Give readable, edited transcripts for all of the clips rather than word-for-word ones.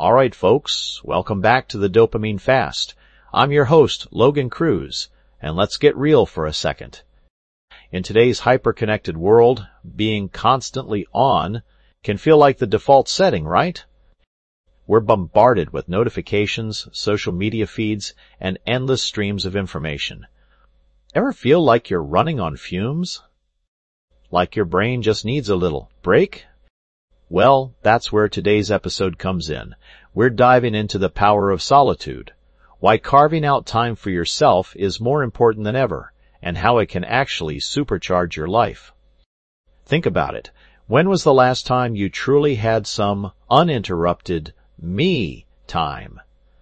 All right, folks, welcome back to the Dopamine Fast. I'm your host, Logan Cruz, and let's get real for a second. In today's hyper-connected world, being constantly on can feel like the default setting, right? We're bombarded with notifications, social media feeds, and endless streams of information. Ever feel like you're running on fumes? Like your brain just needs a little break? Well, that's where today's episode comes in. We're diving into the power of solitude, why carving out time for yourself is more important than ever, and how it can actually supercharge your life. Think about it. When was the last time you truly had some uninterrupted me time?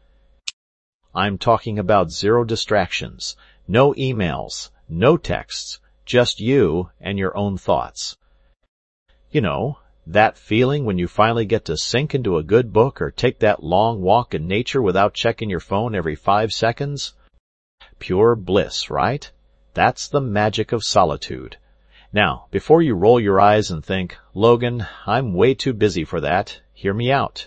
I'm talking about zero distractions, no emails, no texts, just you and your own thoughts. You know, that feeling when you finally get to sink into a good book or take that long walk in nature without checking your phone every 5 seconds? Pure bliss, right? That's the magic of solitude. Now, before you roll your eyes and think, Logan, I'm way too busy for that, hear me out.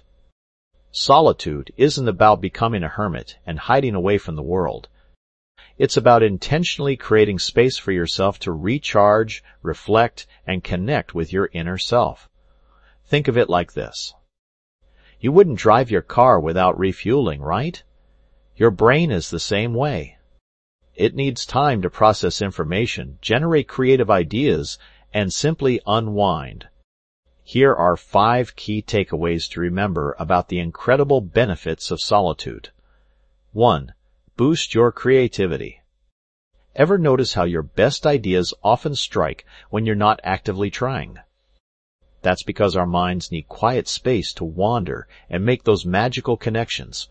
Solitude isn't about becoming a hermit and hiding away from the world. It's about intentionally creating space for yourself to recharge, reflect, and connect with your inner self. Think of it like this. You wouldn't drive your car without refueling, right? Your brain is the same way. It needs time to process information, generate creative ideas, and simply unwind. Here are 5 key takeaways to remember about the incredible benefits of solitude. 1. Boost your creativity. Ever notice how your best ideas often strike when you're not actively trying? That's because our minds need quiet space to wander and make those magical connections.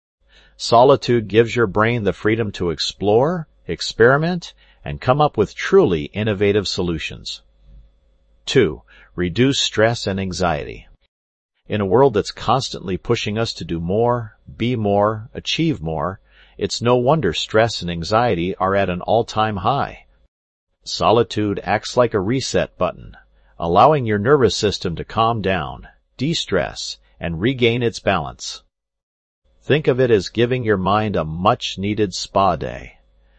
Solitude gives your brain the freedom to explore, experiment, and come up with truly innovative solutions. 2. Reduce stress and anxiety. In a world that's constantly pushing us to do more, be more, achieve more, it's no wonder stress and anxiety are at an all-time high. Solitude acts like a reset button, allowing your nervous system to calm down, de-stress, and regain its balance. Think of it as giving your mind a much-needed spa day.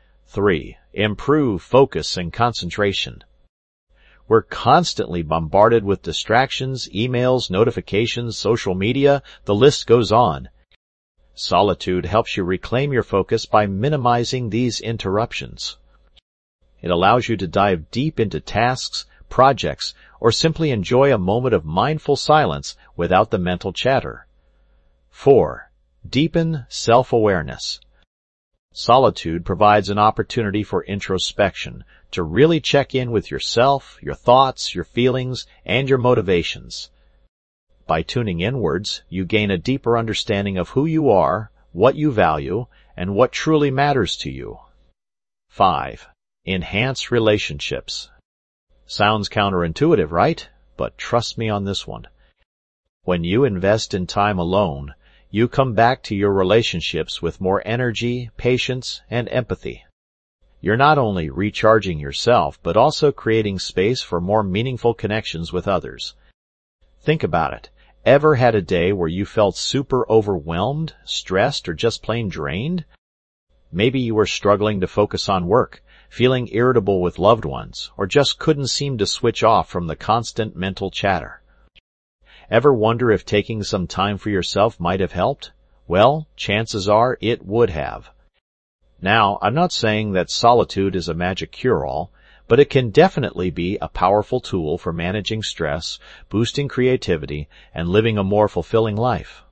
3. Improve focus and concentration. We're constantly bombarded with distractions, emails, notifications, social media, the list goes on. Solitude helps you reclaim your focus by minimizing these interruptions. It allows you to dive deep into tasks, projects, or simply enjoy a moment of mindful silence without the mental chatter. 4. Deepen self-awareness. Solitude provides an opportunity for introspection, to really check in with yourself, your thoughts, your feelings, and your motivations. By tuning inwards, you gain a deeper understanding of who you are, what you value, and what truly matters to you. 5. Enhance relationships. Sounds counterintuitive, right? But trust me on this one. When you invest in time alone, you come back to your relationships with more energy, patience, and empathy. You're not only recharging yourself, but also creating space for more meaningful connections with others. Think about it. Ever had a day where you felt super overwhelmed, stressed, or just plain drained? Maybe you were struggling to focus on work, feeling irritable with loved ones, or just couldn't seem to switch off from the constant mental chatter. Ever wonder if taking some time for yourself might have helped? Well, chances are it would have. Now, I'm not saying that solitude is a magic cure-all, but it can definitely be a powerful tool for managing stress, boosting creativity, and living a more fulfilling life.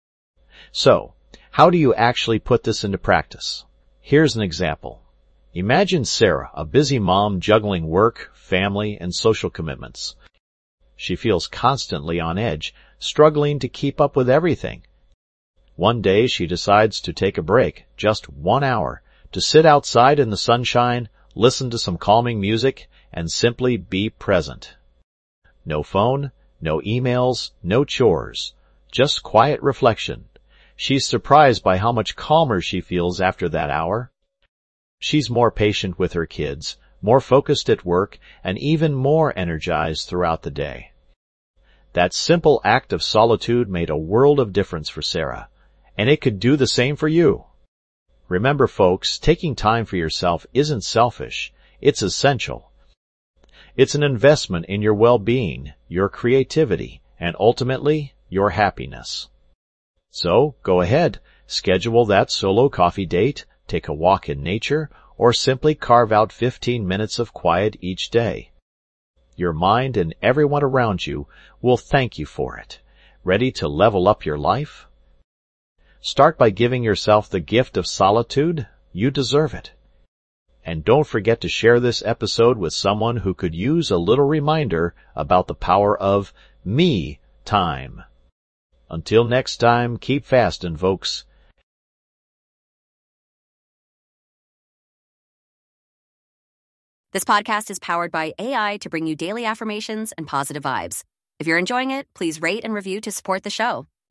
So, how do you actually put this into practice? Here's an example. Imagine Sarah, a busy mom juggling work, family, and social commitments. She feels constantly on edge, struggling to keep up with everything. One day she decides to take a break, just 1 hour, to sit outside in the sunshine, listen to some calming music, and simply be present. No phone, no emails, no chores, just quiet reflection. She's surprised by how much calmer she feels after that hour. She's more patient with her kids, more focused at work, and even more energized throughout the day. That simple act of solitude made a world of difference for Sarah, and it could do the same for you. Remember, folks, taking time for yourself isn't selfish, it's essential. It's an investment in your well-being, your creativity, and ultimately, your happiness. So, go ahead, schedule that solo coffee date, take a walk in nature, or simply carve out 15 minutes of quiet each day. Your mind and everyone around you will thank you for it. Ready to level up your life? Start by giving yourself the gift of solitude. You deserve it. And don't forget to share this episode with someone who could use a little reminder about the power of me time. Until next time, keep fasting, folks. This podcast is powered by AI to bring you daily affirmations and positive vibes. If you're enjoying it, please rate and review to support the show.